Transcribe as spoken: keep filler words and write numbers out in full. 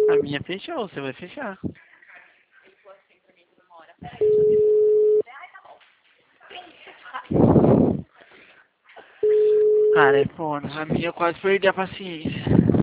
A minha fechou, você vai fechar. Cara, é foda. A minha eu quase perdi a paciência.